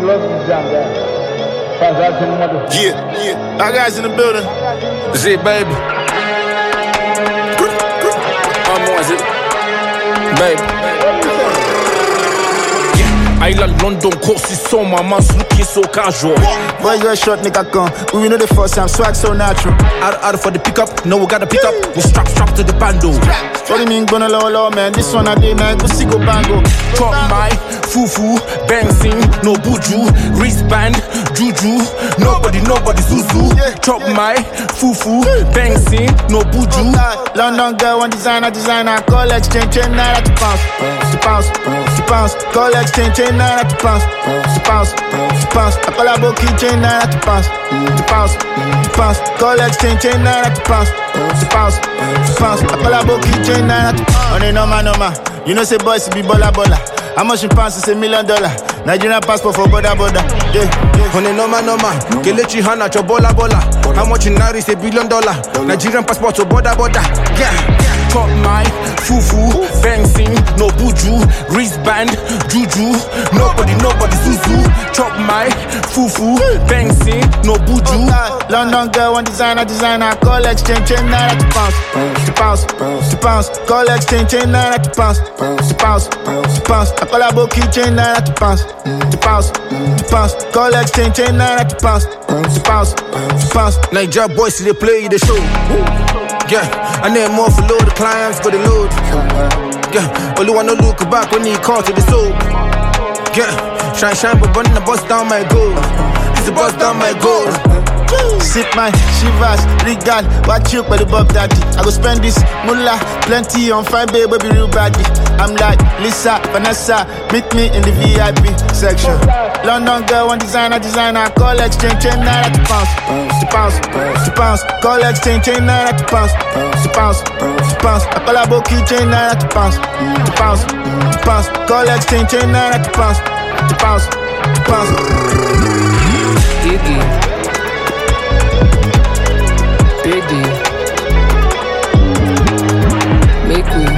Yeah. Our guys in the building. Z, baby. Is it? Baby. Island London course is so my man's looking so casual. Boy, you're a short nigga gun. We know the first time, swag so natural. Out for the pickup, no we gotta pick up. We strap to the bando. What do you mean gonna low, man? This one I did night, go see go bango. Chop my fufu, bouncing, no buju, wristband, juju. Nobody zuzu. Chop my fufu, bouncing, no buju. London girl, one designer, call exchange, chain, naira to pounce. Call exchange, chain, naira to pounce. I call a book chain, naira to pounce. Call exchange, chain, naira to pounce. I call a book chain, naira to pounce. On a normal. You know say boys be bola. How much in pounds is $1 million? Nigerian passport for border. Yeah. On a normal. Kelechi Hana cho bola. How much in naira is $1 billion? Nigerian passport for border. Yeah. Chop my fufu, bouncing, no buju, wristband, juju. Nobody zuzu. Chop my fufu, bouncing, no buju. London girl, one designer, call exchange, chain, naira to pounce. Call exchange, chain, naira to pounce. I call a book chain, naira to pounce. Call exchange, chain, naira to pounce. Niger boys, they play the show. Yeah, I need more for load, the clients for the load. Yeah, only wanna look back when he call to the soul. Yeah, shine, but burn the bust down my goal. It's the bust down my goal. Sip my shivers, regal, watch you by the Bob Daddy. I go spend this mullah, plenty on fine baby, real badly. I'm like Lisa, Vanessa, meet me in the VIP section. London girl, one designer, call exchange, chain, naira to pounce. Call exchange, chain, naira to pounce. I call a book chain, naira to pounce. Call exchange, chain, naira to pounce. Biggie, make we